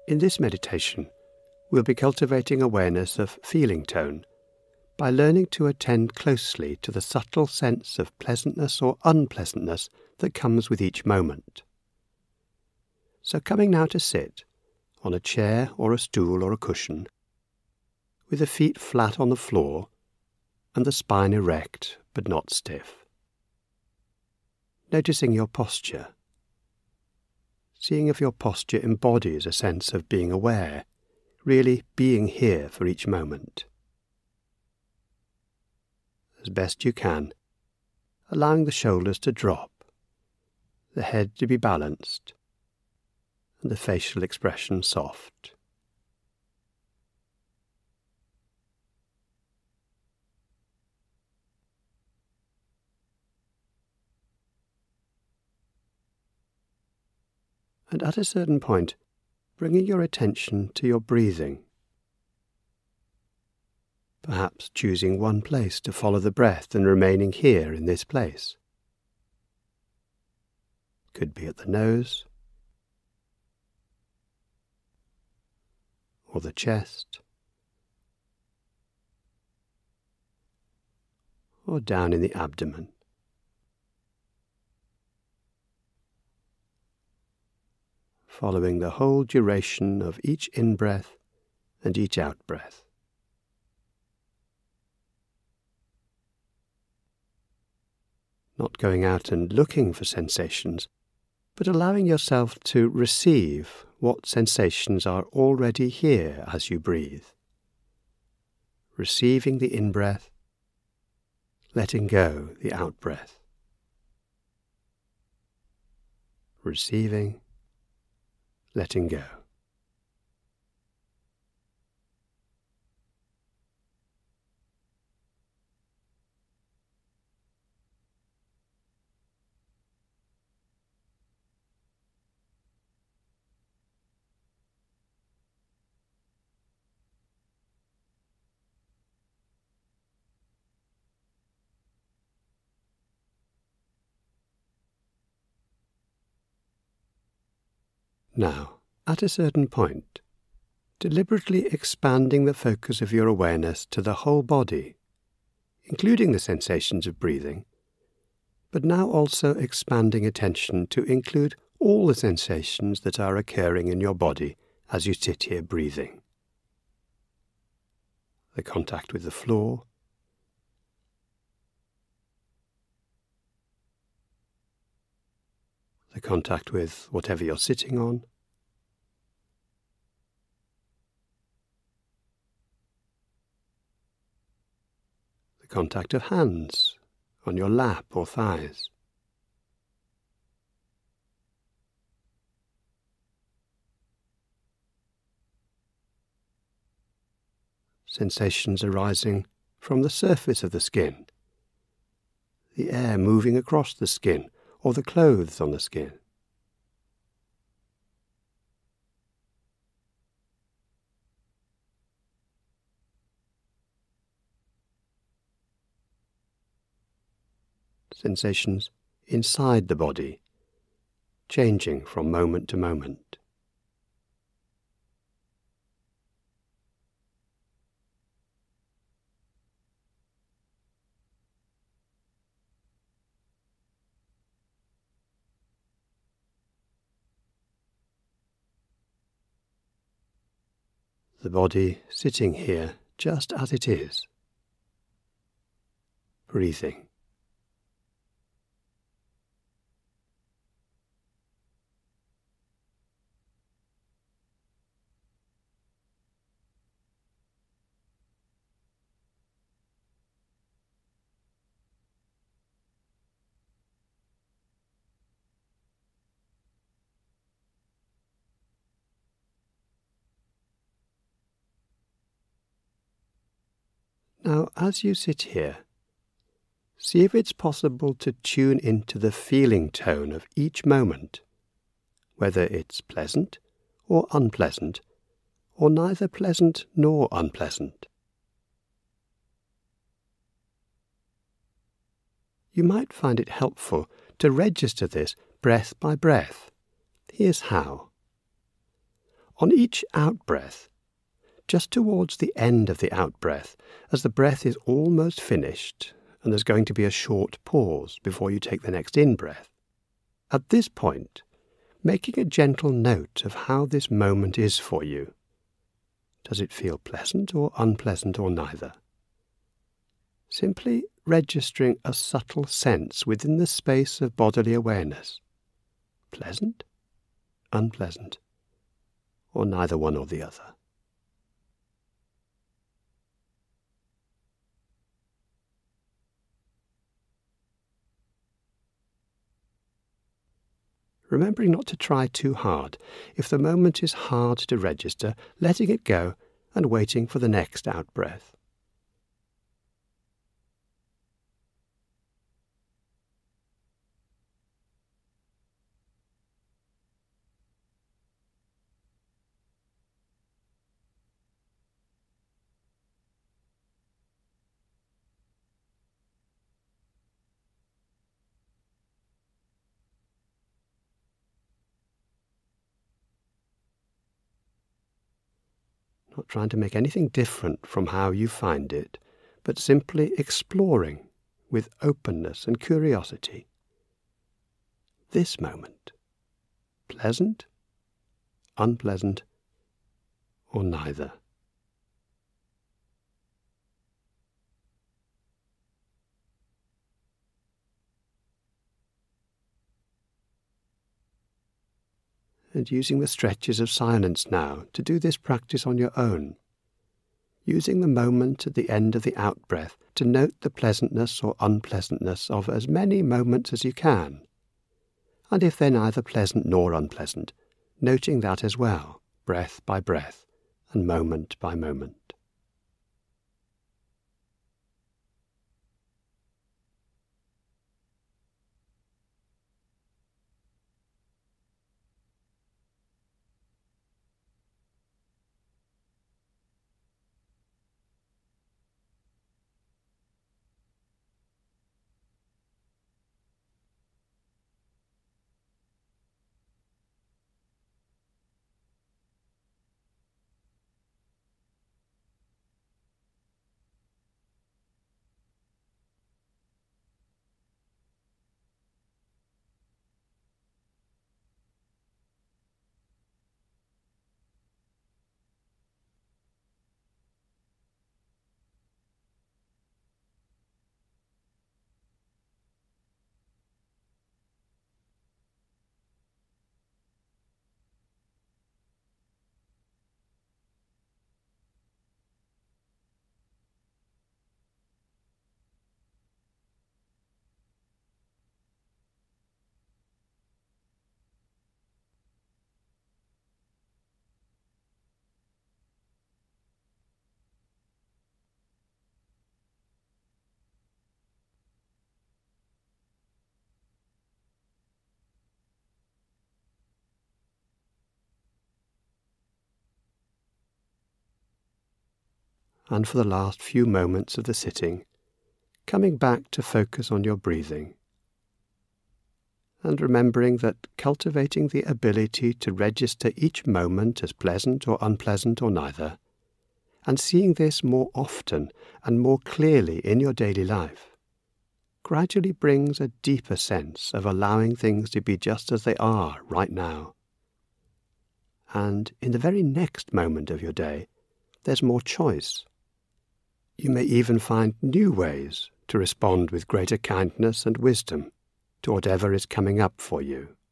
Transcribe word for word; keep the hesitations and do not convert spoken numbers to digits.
In this meditation, we'll be cultivating awareness of feeling tone by learning to attend closely to the subtle sense of pleasantness or unpleasantness that comes with each moment. So coming now to sit on a chair or a stool or a cushion, with the feet flat on the floor and the spine erect but not stiff. Noticing your posture. Seeing if your posture embodies a sense of being aware, really being here for each moment. As best you can, allowing the shoulders to drop, the head to be balanced, and the facial expression soft. And at a certain point, bringing your attention to your breathing. Perhaps choosing one place to follow the breath and remaining here in this place. Could be at the nose, or the chest, or down in the abdomen. Following the whole duration of each in-breath and each out-breath. Not going out and looking for sensations, but allowing yourself to receive what sensations are already here as you breathe. Receiving the in-breath, letting go the out-breath. Receiving, letting go. Now, at a certain point, deliberately expanding the focus of your awareness to the whole body, including the sensations of breathing, but now also expanding attention to include all the sensations that are occurring in your body as you sit here breathing. The contact with the floor, the contact with whatever you're sitting on, the contact of hands on your lap or thighs, sensations arising from the surface of the skin, the air moving across the skin, or the clothes on the skin. Sensations inside the body, changing from moment to moment. The body sitting here just as it is, breathing. Now, as you sit here, see if it's possible to tune into the feeling tone of each moment, whether it's pleasant or unpleasant, or neither pleasant nor unpleasant. You might find it helpful to register this breath by breath. Here's how. On each out-breath, just towards the end of the out-breath, as the breath is almost finished and there's going to be a short pause before you take the next in-breath, at this point, making a gentle note of how this moment is for you. Does it feel pleasant or unpleasant or neither? Simply registering a subtle sense within the space of bodily awareness. Pleasant, unpleasant, or neither one or the other. Remembering not to try too hard. If the moment is hard to register, letting it go and waiting for the next out-breath. Not trying to make anything different from how you find it, but simply exploring with openness and curiosity. This moment, pleasant, unpleasant, or neither. And using the stretches of silence now to do this practice on your own, using the moment at the end of the out-breath to note the pleasantness or unpleasantness of as many moments as you can, and if they're neither pleasant nor unpleasant, noting that as well, breath by breath and moment by moment. And for the last few moments of the sitting, coming back to focus on your breathing, and remembering that cultivating the ability to register each moment as pleasant or unpleasant or neither, and seeing this more often and more clearly in your daily life, gradually brings a deeper sense of allowing things to be just as they are right now. And in the very next moment of your day, there's more choice. You may even find new ways to respond with greater kindness and wisdom to whatever is coming up for you.